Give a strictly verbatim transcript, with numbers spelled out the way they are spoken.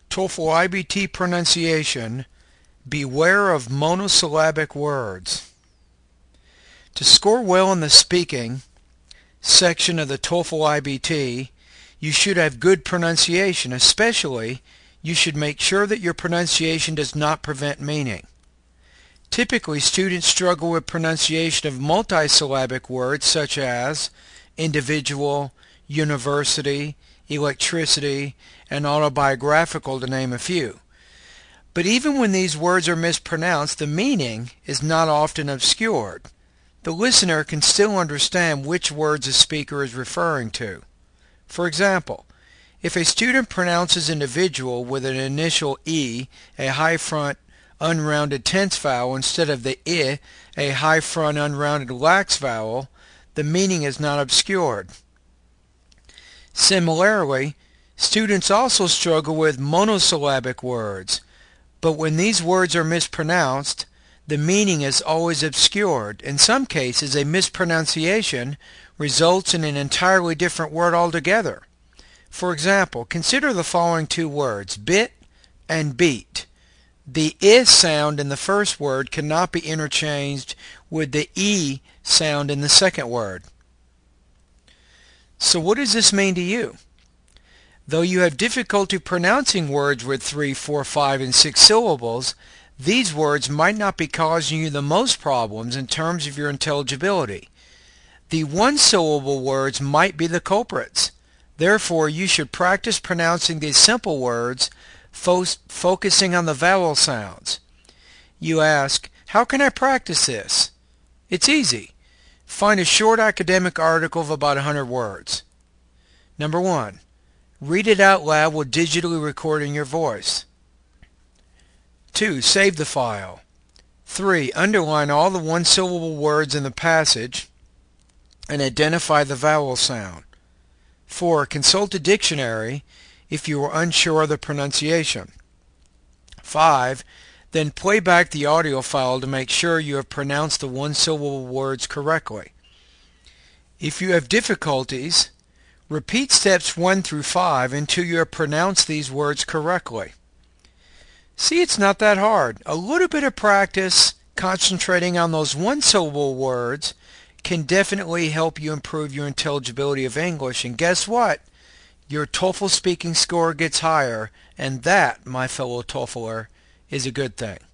TOEFL I B T pronunciation, beware of monosyllabic words. To score well in the speaking section of the TOEFL I B T, you should have good pronunciation. Especially, you should make sure that your pronunciation does not prevent meaning. Typically, students struggle with pronunciation of multisyllabic words such as individual, university, electricity, and autobiographical, to name a few. But even when these words are mispronounced, the meaning is not often obscured. The listener can still understand which words the speaker is referring to. For example, if a student pronounces individual with an initial E, a high front unrounded tense vowel, instead of the I, a high front unrounded lax vowel, the meaning is not obscured. Similarly, students also struggle with monosyllabic words, but when these words are mispronounced, the meaning is always obscured. In some cases, a mispronunciation results in an entirely different word altogether. For example, consider the following two words, bit and beat. The I sound in the first word cannot be interchanged with the E sound in the second word. So what does this mean to you? Though you have difficulty pronouncing words with three, four, five, and six syllables, these words might not be causing you the most problems in terms of your intelligibility. The one-syllable words might be the culprits. Therefore, you should practice pronouncing these simple words, fo focusing on the vowel sounds. You ask, how can I practice this? It's easy. Find a short academic article of about one hundred words. Number one, read it out loud while digitally recording your voice. Two, save the file. Three, underline all the one-syllable words in the passage and identify the vowel sound. Four, consult a dictionary if you are unsure of the pronunciation. Five, then play back the audio file to make sure you have pronounced the one-syllable words correctly. If you have difficulties, repeat steps one through five until you have pronounced these words correctly. See, it's not that hard. A little bit of practice concentrating on those one-syllable words can definitely help you improve your intelligibility of English. And guess what? Your TOEFL speaking score gets higher, and that, my fellow TOEFLer, is a good thing.